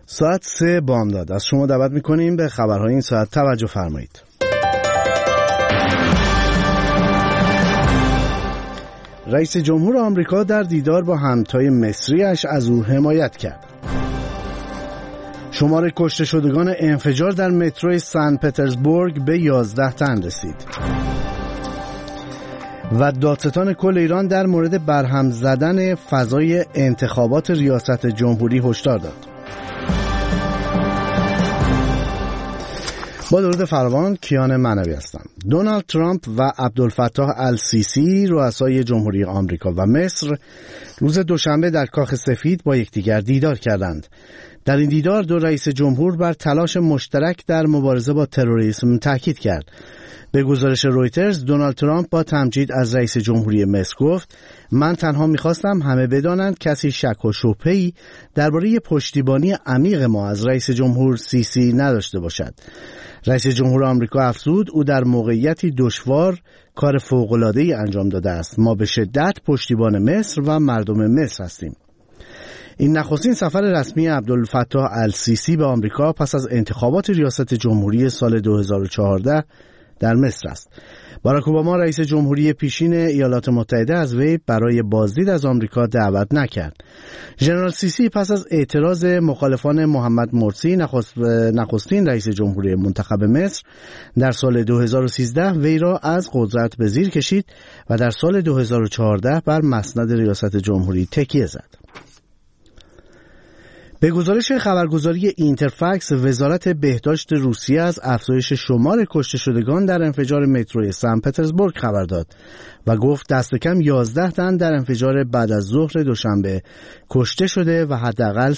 ساعت 3 بامداد. از شما دعوت میکنیم به خبرهای این ساعت توجه فرمایید. رئیس جمهور آمریکا در دیدار با همتای مصریش از او حمایت کرد. شمار کشته شدگان انفجار در متروی سن پترزبورگ به 11 تن رسید. و دادستان کل ایران در مورد برهم زدن فضای انتخابات ریاست جمهوری هشدار داد. با درود فراوان، کیان معنوی هستم. دونالد ترامپ و عبدالفتاح السیسی رؤسای جمهوری آمریکا و مصر روز دوشنبه در کاخ سفید با یکدیگر دیدار کردند. در این دیدار دو رئیس جمهور بر تلاش مشترک در مبارزه با تروریسم تاکید کرد. به گزارش رویترز، دونالد ترامپ با تمجید از رئیس جمهوری مصر گفت: من تنها می‌خواستم همه بدانند کسی شک و شبهه‌ای درباره پشتیبانی عمیق ما از رئیس جمهور سیسی نداشته باشد. رئیس جمهور آمریکا افزود او در موقعیتی دشوار کار فوق‌العاده‌ای انجام داده است. ما به شدت پشتیبان مصر و مردم مصر هستیم. این نخستین سفر رسمی عبدالفتاح السیسی به آمریکا پس از انتخابات ریاست جمهوری سال 2014 در مصر است. باراک اوباما رئیس جمهوری پیشین ایالات متحده از وی برای بازدید از آمریکا دعوت نکرد. ژنرال سیسی پس از اعتراض مخالفان محمد مرسی نخستین رئیس جمهوری منتخب مصر در سال 2013 وی را از قدرت به زیر کشید و در سال 2014 بر مسند ریاست جمهوری تکیه زد. به گزارش خبرگزاری اینترفکس، وزارت بهداشت روسیه از افزایش شمار کشته شدگان در انفجار متروی سن پترزبورگ خبر داد و گفت دست کم 11 تن در انفجار بعد از ظهر دوشنبه کشته شده و حداقل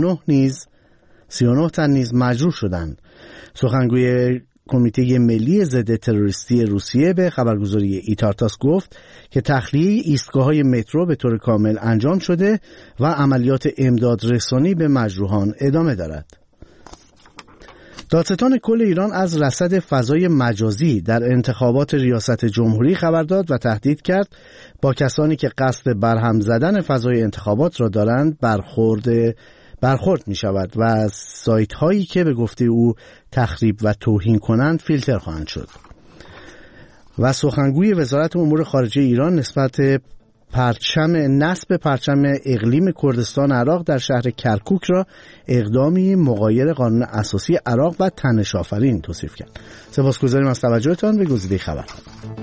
39 تن نیز مجروح شدند. سخنگوی کمیته ملی ضد تروریستی روسیه به خبرگزاری ایتارتاس گفت که تخلیه ایستگاه‌های مترو به طور کامل انجام شده و عملیات امدادرسانی به مجروحان ادامه دارد. دادستان کل ایران از رصد فضای مجازی در انتخابات ریاست جمهوری خبر داد و تهدید کرد با کسانی که قصد برهم زدن فضای انتخابات را دارند برخورد می شود و سایت هایی که به گفته او تخریب و توهین کنند فیلتر خواهند شد. و سخنگوی وزارت امور خارجه ایران نسبت نصب پرچم اقلیم کردستان عراق در شهر کرکوک را اقدامی مغایر قانون اساسی عراق و تنش‌آفرین توصیف کرد. سپاسگزاریم از توجهتان به گزیده خبر.